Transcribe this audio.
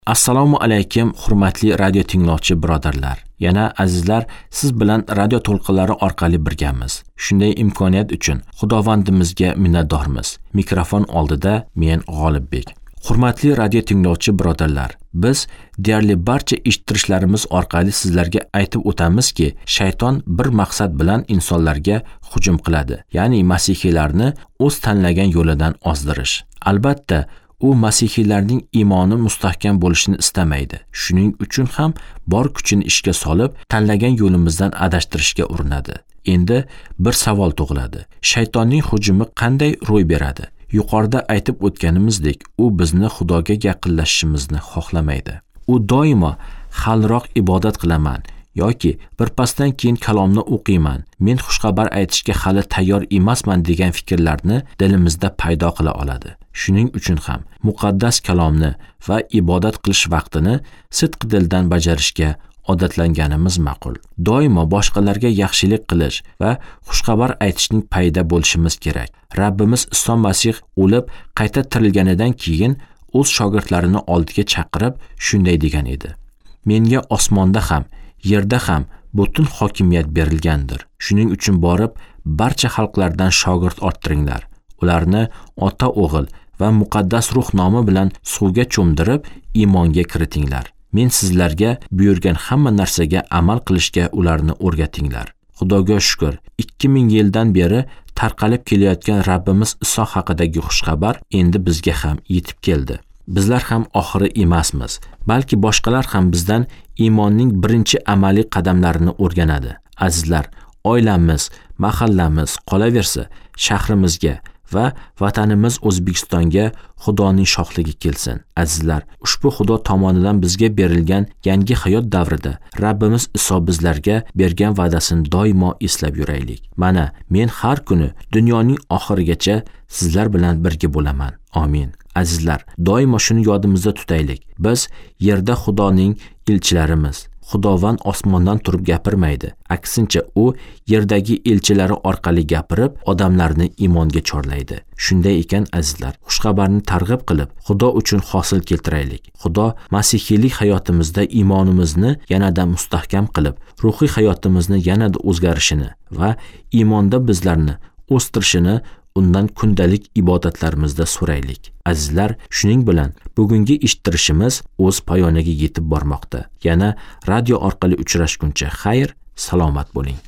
Assalomu alaykum, hurmatli radio tinglovchi birodarlar. Yana azizlar, siz bilan radio to'lqinlari orqali birgamiz. Shunday imkoniyat uchun Xudovandimizga minnatdormiz. Mikrofon oldida men G'olibbek. Hurmatli radio tinglovchi birodarlar, biz deyarli barcha eshittirishlarimiz orqali sizlarga aytib o'tamizki, shayton bir maqsad bilan insonlarga hujum qiladi, ya'ni masihiylarni o'z tanlagan yo'lidan ozdirish. Albatta, u masihiylarning iymoni mustahkam bo'lishini istamaydi. Shuning uchun ham bor kuchini ishga solib, tanlagan yo'limizdan adashtirishga urinadi. Endi bir savol tug'iladi. Shaytonning hujumi qanday ro'y beradi? Yuqorida aytib o'tganimizdek, u bizni Xudoga yaqinlashishimizni xohlamaydi. U doimo xalroq ibodat qilaman yoki birpasdan keyin kalomni o'qiyman, men xushxabar aytishga hali tayyor emasman degan fikrlarni dilimizda paydo qila oladi. Shuning uchun ham muqaddas kalomni va ibodat qilish vaqtini sidq dildan bajarishga odatlanganimiz ma'qul. Doimo boshqalarga yaxshilik qilish va xushxabar aytishning payida bo'lishimiz kerak. Rabbimiz Iso Masih o'lib qayta tirilganidan keyin o'z shogirdlarini oldiga chaqirib shunday degan edi: "Menga osmonda ham, yerda ham butun hokimiyat berilgandir. Shuning uchun borib barcha xalqlardan shogird orttiringlar. Ularni Ota, O'g'il va muqaddas ruh nomi bilan suvga cho'mdirib, iymonga kiritinglar. Men sizlarga buyurgan hamma narsaga amal qilishga ularni o'rgatinglar." Xudoga shukr, 2000 yildan beri tarqalib kelayotgan Rabbimiz Iso haqidagi xushxabar endi bizga ham yetib keldi. Bizlar ham oxiri emasmiz, balki boshqalar ham bizdan iymonning birinchi amaliy qadamlarini o'rganadi. Azizlar, oilamiz, mahallamiz, qolaversa shahrimizga va vatanimiz O'zbekistonga Xudoning shohligi kelsin. Azizlar, ushbu Xudo tomonidan bizga berilgan yangi hayot davrida Rabbimiz Iso bizlarga bergan va'dasini doimo eslab yuraylik. Mana, men har kuni dunyoning oxirigacha sizlar bilan birga bo'laman. Amin. Azizlar, doimo shuni yodimizda tutaylik. Biz yerda Xudoning elchilarimiz. Xudovand osmondan turib gapirmaydi. Aksincha, u yerdagi elchilari orqali gapirib, odamlarni iymonga chorlaydi. Shunday ekan azizlar, xushxabarni targ'ib qilib, Xudo uchun hosil keltiraylik. Xudo masihiylik hayotimizda iymonimizni yanada mustahkam qilib, ruhiy hayotimizni yanada o'zgarishini va iymonda bizlarni o'stirishini undan kundalik ibodatlarimizda so'raylik. Azizlar, shuning bilan bugungi eshittirishimiz o'z poyoniga yetib bormoqda. Yana radio orqali uchrashguncha xayr, salomat bo'ling.